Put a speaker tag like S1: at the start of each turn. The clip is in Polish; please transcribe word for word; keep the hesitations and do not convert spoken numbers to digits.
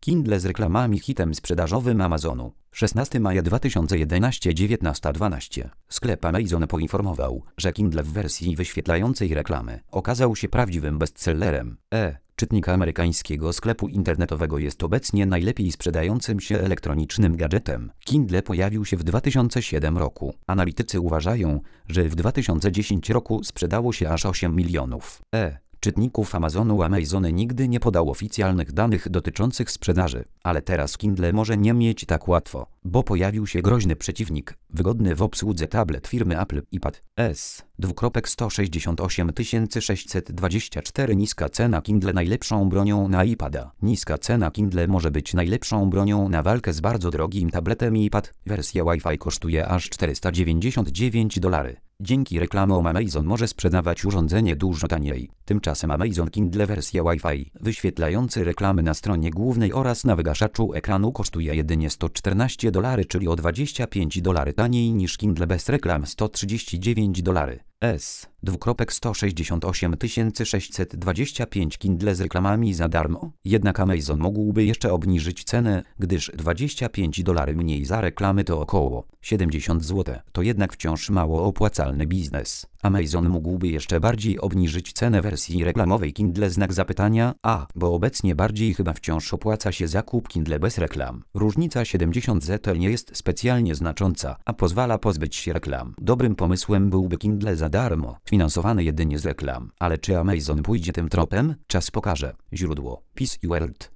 S1: Kindle z reklamami hitem sprzedażowym Amazonu. szesnastego maja dwa tysiące jedenastego dziewiętnasta dwanaście. Sklep Amazon poinformował, że Kindle w wersji wyświetlającej reklamy okazał się prawdziwym bestsellerem. E. Czytnik amerykańskiego sklepu internetowego jest obecnie najlepiej sprzedającym się elektronicznym gadżetem. Kindle pojawił się w dwa tysiące siódmym roku. Analitycy uważają, że w dwa tysiące dziesiątym roku sprzedało się aż osiem milionów. E. Czytników Amazonu. Amazon nigdy nie podał oficjalnych danych dotyczących sprzedaży, ale teraz Kindle może nie mieć tak łatwo, bo pojawił się groźny przeciwnik, wygodny w obsłudze tablet firmy Apple iPad S. sto sześćdziesiąt osiem tysięcy sześćset dwadzieścia cztery. Niska cena Kindle najlepszą bronią na iPada. Niska cena Kindle może być najlepszą bronią na walkę z bardzo drogim tabletem iPad. Wersja Wi-Fi kosztuje aż czterysta dziewięćdziesiąt dziewięć dolarów. Dzięki reklamom Amazon może sprzedawać urządzenie dużo taniej. Tymczasem Amazon Kindle wersja Wi-Fi wyświetlający reklamy na stronie głównej oraz na wygaszaczu ekranu kosztuje jedynie sto czternaście dolarów, czyli o dwadzieścia pięć dolarów taniej niż Kindle bez reklam sto trzydzieści dziewięć dolarów. S. sto sześćdziesiąt osiem tysięcy sześćset dwadzieścia pięć. Kindle z reklamami za darmo. Jednak Amazon mógłby jeszcze obniżyć cenę, gdyż dwadzieścia pięć dolarów mniej za reklamy to około siedemdziesiąt złotych. To jednak wciąż mało opłacalny biznes. Amazon mógłby jeszcze bardziej obniżyć cenę wersji reklamowej Kindle znak zapytania, a bo obecnie bardziej chyba wciąż opłaca się zakup Kindle bez reklam. Różnica siedemdziesiąt złotych nie jest specjalnie znacząca, a pozwala pozbyć się reklam. Dobrym pomysłem byłby Kindle za darmo, finansowany jedynie z reklam. Ale czy Amazon pójdzie tym tropem? Czas pokaże. Źródło: Peace World.